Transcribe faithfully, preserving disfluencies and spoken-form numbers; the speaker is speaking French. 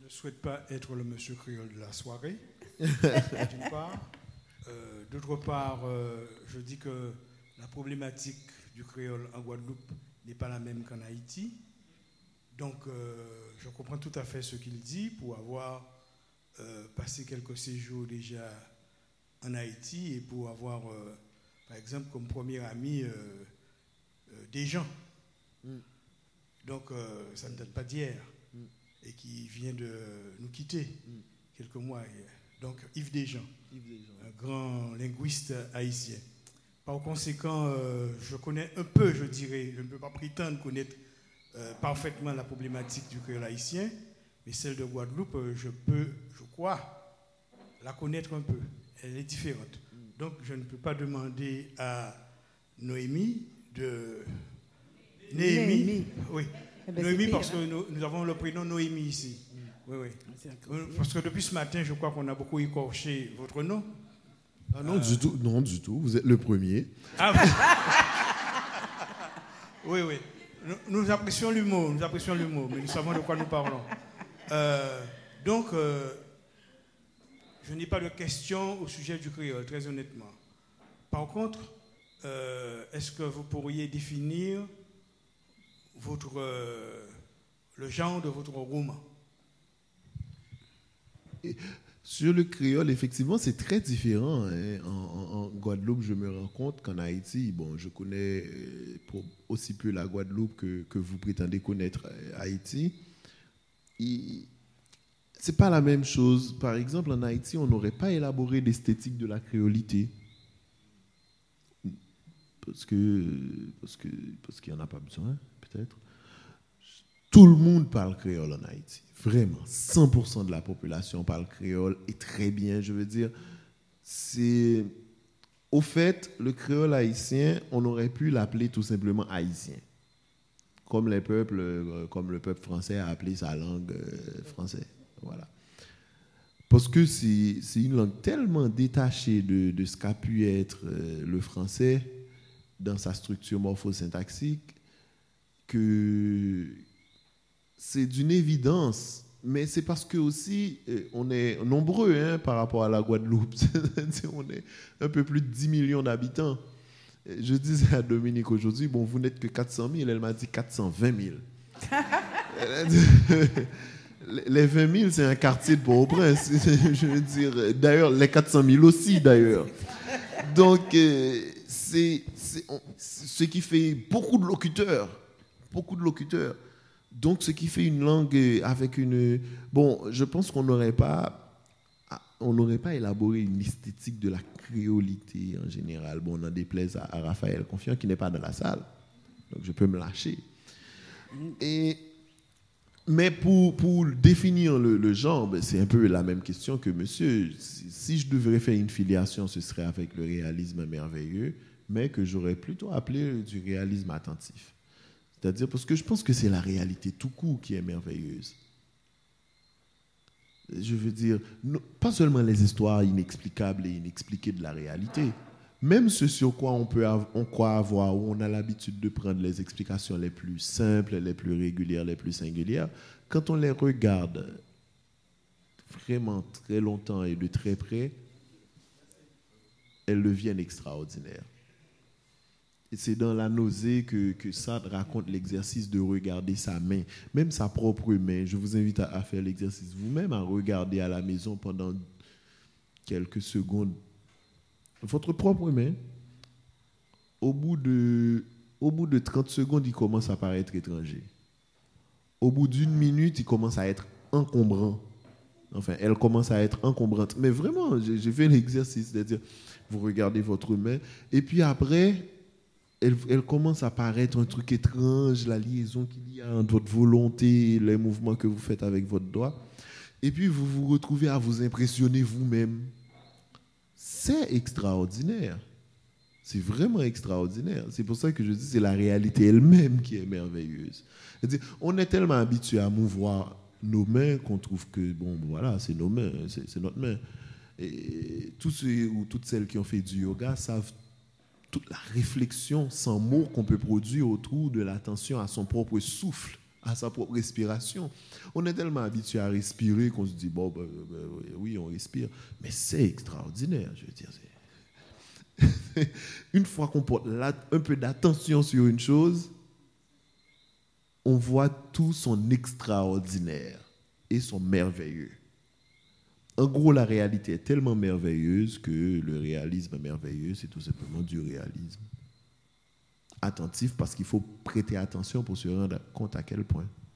ne souhaite pas être le monsieur créole de la soirée, d'une part. Euh, d'autre part, euh, je dis que la problématique du créole en Guadeloupe n'est pas la même qu'en Haïti. Donc, euh, je comprends tout à fait ce qu'il dit pour avoir euh, passé quelques séjours déjà en Haïti et pour avoir, euh, par exemple, comme premier ami, euh, euh, des gens. Mm. Donc, euh, ça ne date pas d'hier. Mm. Et qui vient de nous quitter mm. quelques mois hier. Donc, Yves Desjean, Yves Desjean, un grand linguiste haïtien. Par conséquent, euh, je connais un peu, je dirais, je ne peux pas prétendre connaître euh, parfaitement la problématique du créole haïtien, mais celle de Guadeloupe, euh, je peux, je crois, la connaître un peu. Elle est différente. Mm. Donc, je ne peux pas demander à Noémie de... Néhémie, Néhémie. Oui. Eh ben, Noémie, parce que nous, nous avons le prénom Noémie ici. Mm. Oui, oui. Parce que depuis ce matin, je crois qu'on a beaucoup écorché votre nom. Ah non, euh... du tout, non, du tout. Vous êtes le premier. Ah oui, oui. Nous, nous apprécions l'humour, nous apprécions l'humour, mais nous savons de quoi nous parlons. Euh, donc, euh, je n'ai pas de questions au sujet du créole, très honnêtement. Par contre, euh, est-ce que vous pourriez définir votre, euh, le genre de votre roman? Et sur le créole, effectivement, c'est très différent. Hein. En, en, en Guadeloupe, je me rends compte qu'en Haïti, bon, je connais pour aussi peu la Guadeloupe que, que vous prétendez connaître Haïti. Et c'est pas la même chose. Par exemple, en Haïti, on n'aurait pas élaboré l'esthétique de la créolité. Parce que parce que parce qu'il n'y en a pas besoin, peut-être. Tout le monde parle créole en Haïti. Vraiment, cent pour cent de la population parle créole et très bien, je veux dire. C'est... Au fait, le créole haïtien, on aurait pu l'appeler tout simplement haïtien. Comme les peuples, comme le peuple français a appelé sa langue euh, française. Voilà. Parce que c'est, c'est une langue tellement détachée de, de ce qu'a pu être euh, le français dans sa structure morphosyntaxique que c'est d'une évidence, mais c'est parce que aussi on est nombreux hein, par rapport à la Guadeloupe. On est un peu plus de dix millions d'habitants. Je disais à Dominique aujourd'hui, bon, vous n'êtes que quatre cent mille, elle m'a dit quatre cent vingt mille. Les vingt mille, c'est un quartier de Port-au-Prince. Je veux dire, d'ailleurs, les quatre cent mille aussi, d'ailleurs. Donc, euh, c'est, c'est, on, c'est ce qui fait beaucoup de locuteurs. Beaucoup de locuteurs. Donc, ce qui fait une langue avec une... Bon, je pense qu'on n'aurait pas, on n'aurait pas élaboré une esthétique de la créolité en général. Bon, on en déplaise à, à Raphaël Confiant qui n'est pas dans la salle. Donc, je peux me lâcher. Et, mais pour, pour définir le, le genre, ben, c'est un peu la même question que monsieur. Si, si je devrais faire une filiation, ce serait avec le réalisme merveilleux, mais que j'aurais plutôt appelé du réalisme attentif. C'est-à-dire parce que je pense que c'est la réalité tout court qui est merveilleuse. Je veux dire, non, pas seulement les histoires inexplicables et inexpliquées de la réalité, même ce sur quoi on peut av- on croit avoir, où on a l'habitude de prendre les explications les plus simples, les plus régulières, les plus singulières, quand on les regarde vraiment très longtemps et de très près, elles deviennent extraordinaires. Et c'est dans la nausée que, que Sartre raconte l'exercice de regarder sa main, même sa propre main. Je vous invite à, à faire l'exercice vous-même, à regarder à la maison pendant quelques secondes votre propre main. Au bout de, au bout de trente secondes, il commence à paraître étranger. Au bout d'une minute, il commence à être encombrant. Enfin, elle commence à être encombrante. Mais vraiment, j'ai, j'ai fait l'exercice, c'est-à-dire, vous regardez votre main, et puis après... Elle, elle commence à paraître un truc étrange, la liaison qu'il y a entre votre volonté, les mouvements que vous faites avec votre doigt. Et puis, vous vous retrouvez à vous impressionner vous-même. C'est extraordinaire. C'est vraiment extraordinaire. C'est pour ça que je dis que c'est la réalité elle-même qui est merveilleuse. C'est-à-dire, on est tellement habitué à mouvoir nos mains qu'on trouve que, bon, voilà, c'est nos mains, c'est, c'est notre main. Et tous ceux ou toutes celles qui ont fait du yoga savent toute la réflexion sans mots qu'on peut produire autour de l'attention à son propre souffle, à sa propre respiration. On est tellement habitué à respirer qu'on se dit, bon, ben, ben, oui, on respire. Mais c'est extraordinaire, je veux dire. C'est... Une fois qu'on porte un peu d'attention sur une chose, on voit tout son extraordinaire et son merveilleux. En gros, la réalité est tellement merveilleuse que le réalisme merveilleux, c'est tout simplement du réalisme. Attentif parce qu'il faut prêter attention pour se rendre compte à quel point.